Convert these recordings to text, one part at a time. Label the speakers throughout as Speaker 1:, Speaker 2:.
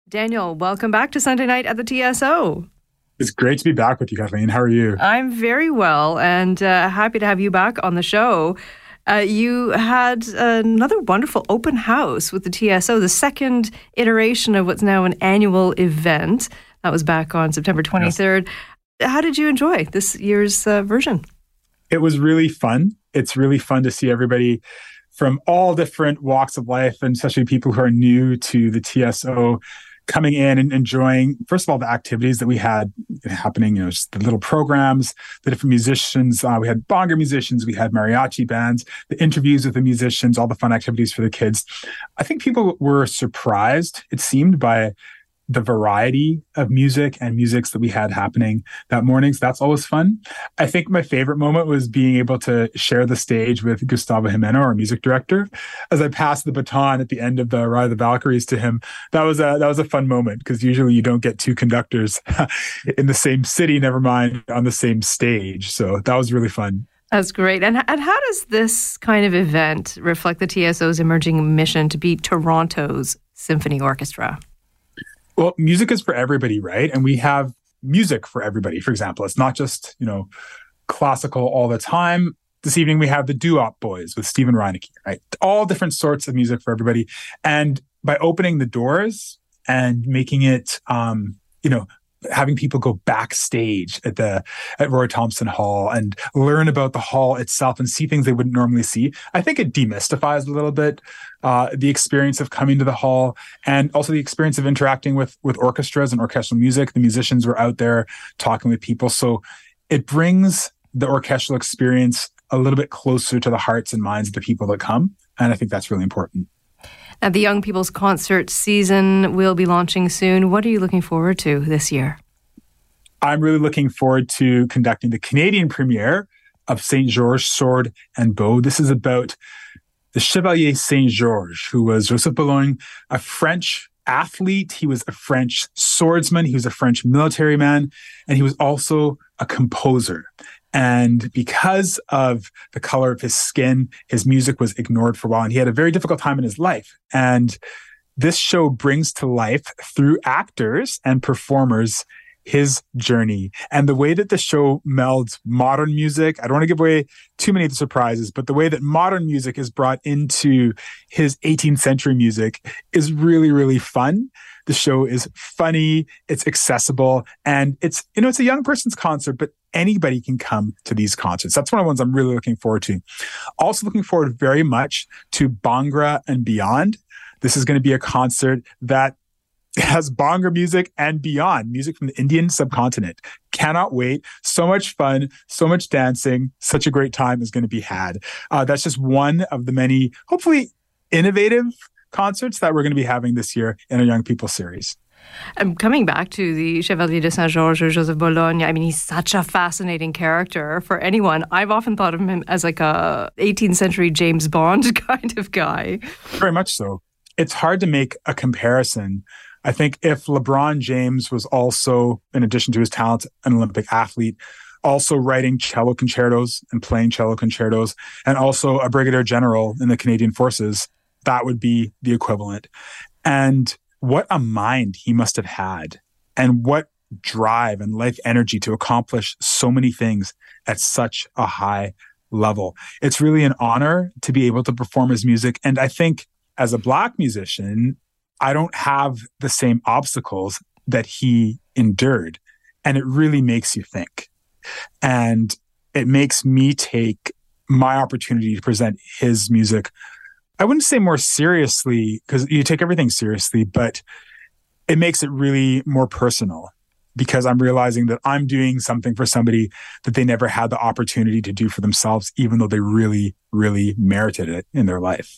Speaker 1: Daniel, welcome back to Sunday Night at the TSO.
Speaker 2: It's great to be back with you, Kathleen. How are you?
Speaker 1: I'm very well and happy to have you back on the show. You had another wonderful open house with the TSO, the second iteration of what's now an annual event. That was back on September 23rd. Yes. How did you enjoy this year's version?
Speaker 2: It was really fun. It's really fun to see everybody from all different walks of life, and especially people who are new to the TSO, coming in and enjoying, first of all, the activities that we had happening, just the little programs, the different musicians. We had bongo musicians, we had mariachi bands, the interviews with the musicians, all the fun activities for the kids. I think people were surprised, it seemed, by the variety of music and musics that we had happening that morning. So that's always fun. I think my favorite moment was being able to share the stage with Gustavo Jimeno, our music director. As I passed the baton at the end of the Ride of the Valkyries to him, that was a fun moment, because usually you don't get two conductors in the same city, never mind on the same stage. So that was really fun.
Speaker 1: That's great. And how does this kind of event reflect the TSO's emerging mission to be Toronto's symphony orchestra?
Speaker 2: Well, music is for everybody, right? And we have music for everybody. For example, it's not just, classical all the time. This evening we have the Doo-Wop Boys with Stephen Reineke, right? All different sorts of music for everybody. And by opening the doors and making it, having people go backstage at Roy Thompson Hall and learn about the hall itself and see things they wouldn't normally see, I think it demystifies a little bit the experience of coming to the hall, and also the experience of interacting with orchestras and orchestral music. The musicians were out there talking with people. So it brings the orchestral experience a little bit closer to the hearts and minds of the people that come. And I think that's really important.
Speaker 1: Now, the Young People's Concert season will be launching soon. What are you looking forward to this year?
Speaker 2: I'm really looking forward to conducting the Canadian premiere of Saint Georges Sword and Bow. This is about the Chevalier Saint Georges, who was Joseph Boulogne, a French athlete. He was a French swordsman. He was a French military man. And he was also a composer. And because of the color of his skin, his music was ignored for a while, and he had a very difficult time in his life. And this show brings to life, through actors and performers, his journey. And the way that the show melds modern music, I don't want to give away too many of the surprises, but the way that modern music is brought into his 18th century music is really, really fun. The show is funny, it's accessible, and it's a young person's concert, but anybody can come to these concerts. That's one of the ones I'm really looking forward to. Also looking forward very much to Bhangra and Beyond. This is going to be a concert that has Bhangra music and beyond, music from the Indian subcontinent. Cannot wait. So much fun, so much dancing, such a great time is going to be had. That's just one of the many, hopefully innovative concerts that we're going to be having this year in our Young People series.
Speaker 1: Coming back to the Chevalier de Saint-Georges, Joseph Boulogne, I mean, he's such a fascinating character for anyone. I've often thought of him as like a 18th century James Bond kind of guy.
Speaker 2: Very much so. It's hard to make a comparison. I think if LeBron James was also, in addition to his talent, an Olympic athlete, also writing cello concertos and playing cello concertos, and also a brigadier general in the Canadian Forces, that would be the equivalent. And what a mind he must have had, and what drive and life energy to accomplish so many things at such a high level. It's really an honor to be able to perform his music. And I think as a Black musician, I don't have the same obstacles that he endured. And it really makes you think. And it makes me take my opportunity to present his music, I wouldn't say more seriously, because you take everything seriously, but it makes it really more personal, because I'm realizing that I'm doing something for somebody that they never had the opportunity to do for themselves, even though they really, really merited it in their life.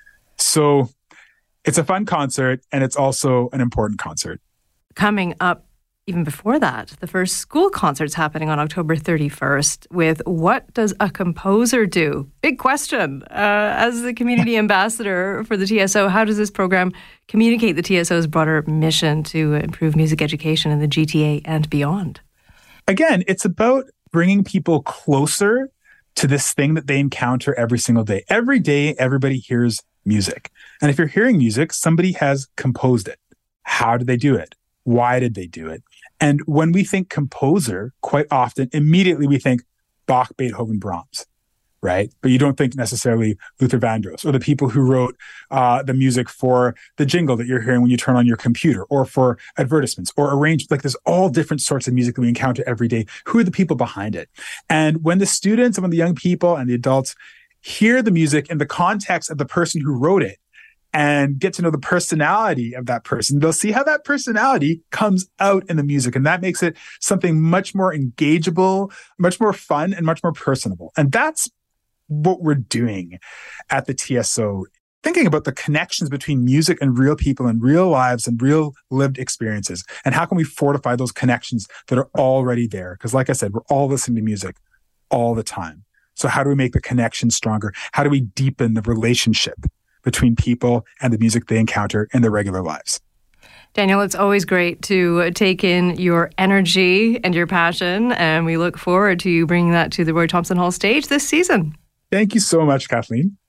Speaker 2: So it's a fun concert, and it's also an important concert.
Speaker 1: Coming up even before that, the first school concert's happening on October 31st with What Does a Composer Do? Big question. As the community ambassador for the TSO, how does this program communicate the TSO's broader mission to improve music education in the GTA and beyond?
Speaker 2: Again, it's about bringing people closer to this thing that they encounter every single day. Every day, everybody hears music. And if you're hearing music, somebody has composed it. How did they do it? Why did they do it? And when we think composer, quite often, immediately we think Bach, Beethoven, Brahms, right? But you don't think necessarily Luther Vandross or the people who wrote the music for the jingle that you're hearing when you turn on your computer, or for advertisements, or arrange, like there's all different sorts of music that we encounter every day. Who are the people behind it? And when the students and when the young people and the adults hear the music in the context of the person who wrote it, and get to know the personality of that person, they'll see how that personality comes out in the music. And that makes it something much more engageable, much more fun, and much more personable. And that's what we're doing at the TSO, thinking about the connections between music and real people and real lives and real lived experiences. And how can we fortify those connections that are already there? Because like I said, we're all listening to music all the time. So how do we make the connection stronger? How do we deepen the relationship between people and the music they encounter in their regular lives?
Speaker 1: Daniel, it's always great to take in your energy and your passion, and we look forward to you bringing that to the Roy Thomson Hall stage this season.
Speaker 2: Thank you so much, Kathleen.